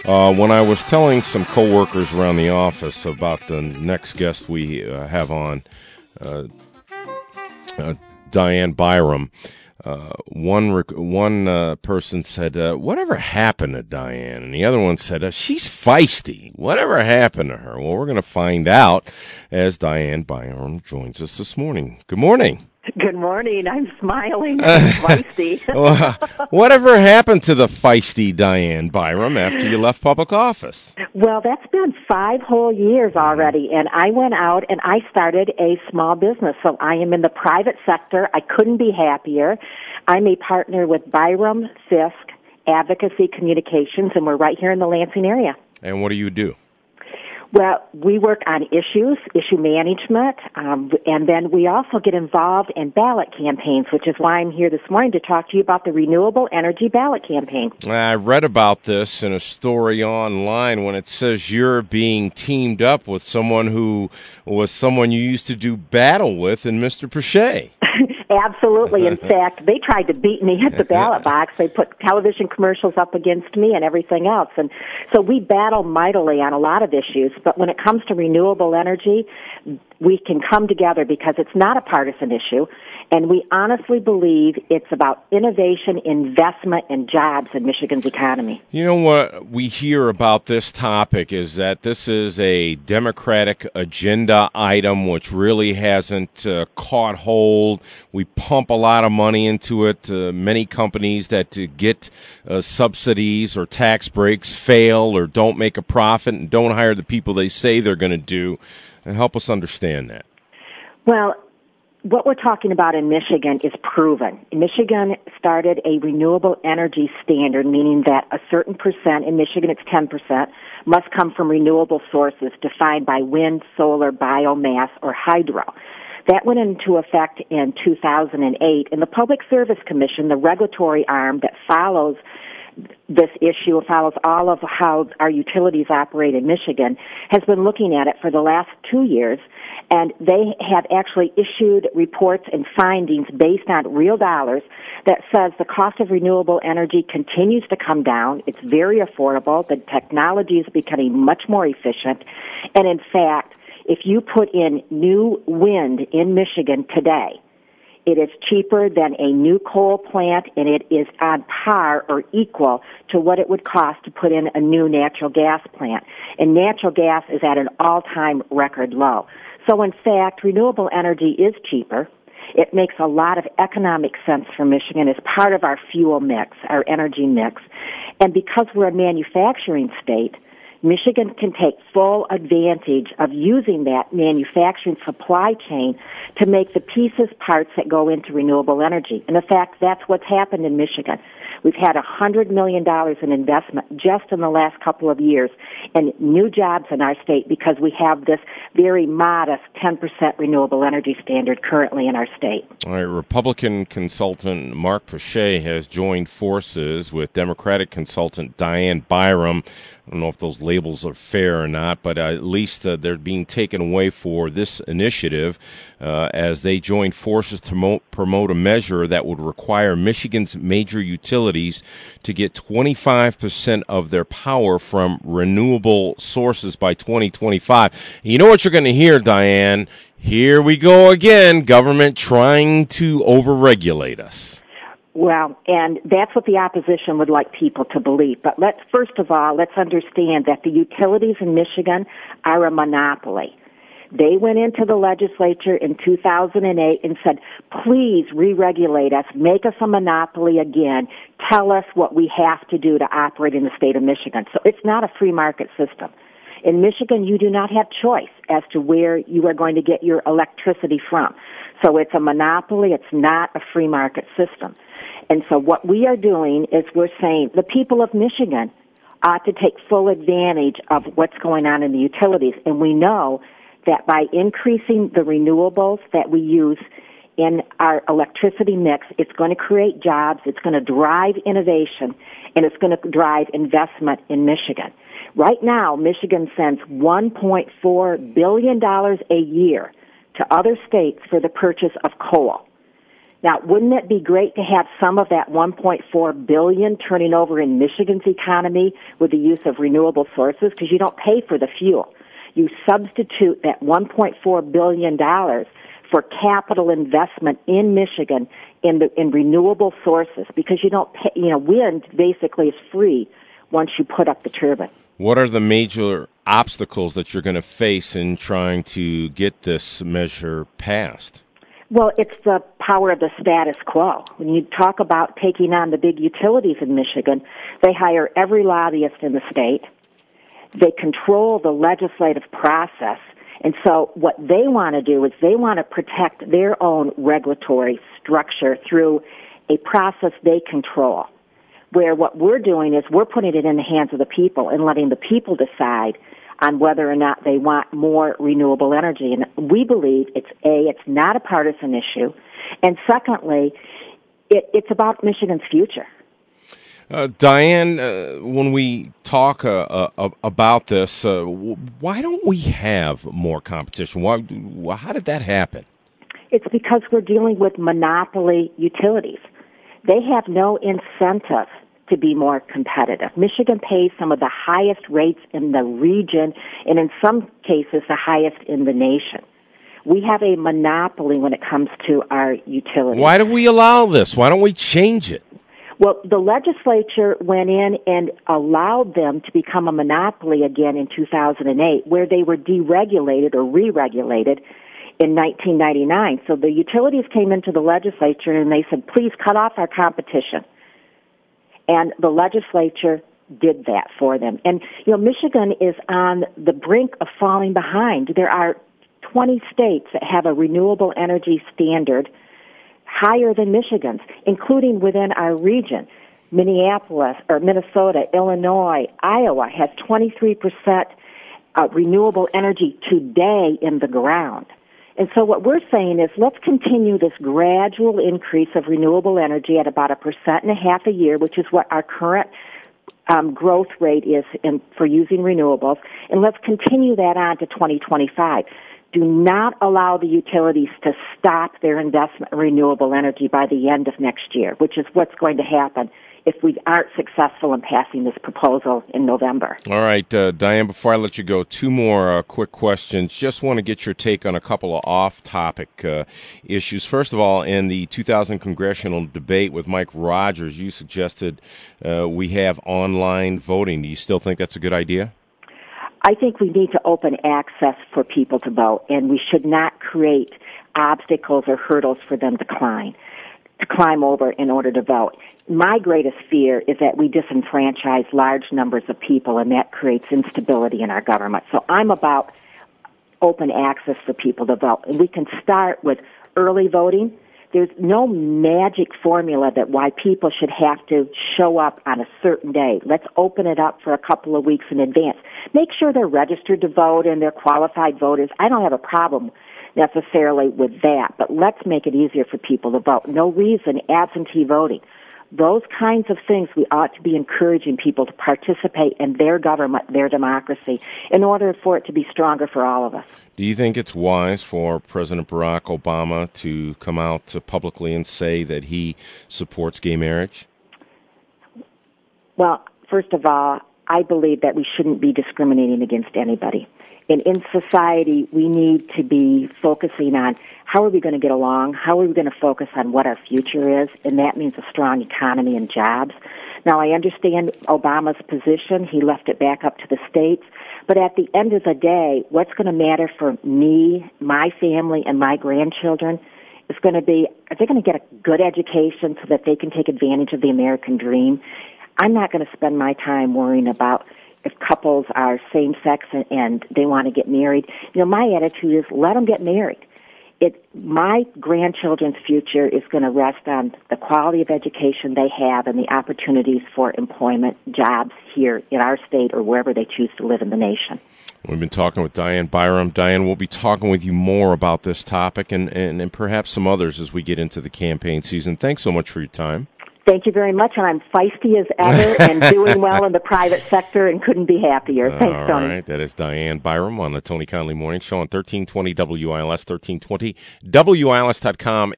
When I was telling some coworkers around the office about the next guest we have on, Diane Byram, one person said, "Whatever happened to Diane?" And the other one said, "She's feisty. Whatever happened to her?" Well, we're going to find out as Diane Byram joins us this morning. Good morning. Good morning. I'm smiling. I'm feisty. Whatever happened to the feisty Diane Byram after you left public office? Well, that's been 5 whole years already, and I went out and I started a small business. So I am in the private sector. I couldn't be happier. I'm a partner with Byram Fisk Advocacy Communications, and we're right here in the Lansing area. And what do you do? Well, we work on issue management, and then we also get involved in ballot campaigns, which is why I'm here this morning to talk to you about the Renewable Energy Ballot Campaign. I read about this in a story online when it says you're being teamed up with someone who was someone you used to do battle with in Mr. Pache. Absolutely. In fact, they tried to beat me at the ballot box. They put television commercials up against me and everything else. And so we battle mightily on a lot of issues. But when it comes to renewable energy, we can come together because it's not a partisan issue. And we honestly believe it's about innovation, investment, and jobs in Michigan's economy. You know what we hear about this topic is that this is a Democratic agenda item which really hasn't caught hold. We pump a lot of money into it. Many companies that get subsidies or tax breaks fail or don't make a profit and don't hire the people they say they're going to do. Help us understand that. Well, what we're talking about in Michigan is proven. Michigan started a renewable energy standard, meaning that a certain percent, in Michigan it's 10%, must come from renewable sources defined by wind, solar, biomass, or hydro. That went into effect in 2008, and the Public Service Commission, the regulatory arm that follows this issue, follows all of how our utilities operate in Michigan, has been looking at it for the last 2 years, and they have actually issued reports and findings based on real dollars that says the cost of renewable energy continues to come down. It's very affordable. The technology is becoming much more efficient. And in fact, if you put in new wind in Michigan today, it is cheaper than a new coal plant, and it is on par or equal to what it would cost to put in a new natural gas plant. And natural gas is at an all-time record low. So, in fact, renewable energy is cheaper. It makes a lot of economic sense for Michigan as part of our fuel mix, our energy mix. And because we're a manufacturing state, Michigan can take full advantage of using that manufacturing supply chain to make the pieces, parts that go into renewable energy. And in fact, that's what's happened in Michigan. We've had $100 million in investment just in the last couple of years in new jobs in our state because we have this very modest 10% renewable energy standard currently in our state. All right, Republican consultant Mark Pache has joined forces with Democratic consultant Diane Byram. I don't know if those labels are fair or not, but at least they're being taken away for this initiative as they join forces to promote a measure that would require Michigan's major utilities to get 25% of their power from renewable sources by 2025. You know what you're going to hear, Diane? Here we go again, government trying to overregulate us. Well, and that's what the opposition would like people to believe. But first of all, let's understand that the utilities in Michigan are a monopoly. They went into the legislature in 2008 and said, please re-regulate us, make us a monopoly again, tell us what we have to do to operate in the state of Michigan. So it's not a free market system. In Michigan, you do not have choice as to where you are going to get your electricity from. So it's a monopoly. It's not a free market system. And so what we are doing is we're saying the people of Michigan ought to take full advantage of what's going on in the utilities. And we know that by increasing the renewables that we use in our electricity mix, it's going to create jobs, it's going to drive innovation, and it's going to drive investment in Michigan. Right now, Michigan sends $1.4 billion a year to other states for the purchase of coal. Now, wouldn't it be great to have some of that $1.4 billion turning over in Michigan's economy with the use of renewable sources? Because you don't pay for the fuel. You substitute that $1.4 billion for capital investment in Michigan in renewable sources, because you don't pay, wind basically is free once you put up the turbine. What are the major obstacles that you're going to face in trying to get this measure passed? Well, it's the power of the status quo. When you talk about taking on the big utilities in Michigan, they hire every lobbyist in the state. They control the legislative process. And so what they want to do is they want to protect their own regulatory structure through a process they control, where what we're doing is we're putting it in the hands of the people and letting the people decide on whether or not they want more renewable energy. And we believe it's not a partisan issue, and secondly, it's about Michigan's future. Diane, when we talk about this, why don't we have more competition? How did that happen? It's because we're dealing with monopoly utilities. They have no incentive to be more competitive. Michigan pays some of the highest rates in the region, and in some cases, the highest in the nation. We have a monopoly when it comes to our utilities. Why do we allow this? Why don't we change it? Well, the legislature went in and allowed them to become a monopoly again in 2008, where they were deregulated or re-regulated in 1999. So the utilities came into the legislature and they said, please cut off our competition. And the legislature did that for them. And, Michigan is on the brink of falling behind. There are 20 states that have a renewable energy standard higher than Michigan's, including within our region. Minneapolis, or Minnesota, Illinois, Iowa has 23% renewable energy today in the ground. And so what we're saying is let's continue this gradual increase of renewable energy at about 1.5% a year, which is what our current growth rate is for using renewables, and let's continue that on to 2025. Do not allow the utilities to stop their investment in renewable energy by the end of next year, which is what's going to happen if we aren't successful in passing this proposal in November. All right, Diane, before I let you go, two more quick questions. Just want to get your take on a couple of off-topic issues. First of all, in the 2000 congressional debate with Mike Rogers, you suggested we have online voting. Do you still think that's a good idea? I think we need to open access for people to vote, and we should not create obstacles or hurdles for them to climb over in order to vote. My greatest fear is that we disenfranchise large numbers of people, and that creates instability in our government. So I'm about open access for people to vote. And we can start with early voting. There's no magic formula that why people should have to show up on a certain day. Let's open it up for a couple of weeks in advance. Make sure they're registered to vote and they're qualified voters. I don't have a problem necessarily with that, but let's make it easier for people to vote. No reason absentee voting. Those kinds of things, we ought to be encouraging people to participate in their government, their democracy, in order for it to be stronger for all of us. Do you think it's wise for President Barack Obama to come out publicly and say that he supports gay marriage? Well, first of all, I believe that we shouldn't be discriminating against anybody. And in society, we need to be focusing on how are we going to get along, how are we going to focus on what our future is, and that means a strong economy and jobs. Now, I understand Obama's position. He left it back up to the states. But at the end of the day, what's going to matter for me, my family, and my grandchildren is going to be, are they going to get a good education so that they can take advantage of the American dream? I'm not going to spend my time worrying about if couples are same-sex and they want to get married. My attitude is let them get married. My grandchildren's future is going to rest on the quality of education they have and the opportunities for employment, jobs here in our state or wherever they choose to live in the nation. We've been talking with Diane Byrum. Diane, we'll be talking with you more about this topic and perhaps some others as we get into the campaign season. Thanks so much for your time. Thank you very much, and I'm feisty as ever and doing well in the private sector and couldn't be happier. Thanks, Tony. All right, that is Diane Byrum on the Tony Conley Morning Show on 1320 WILS, 1320 WILS.com.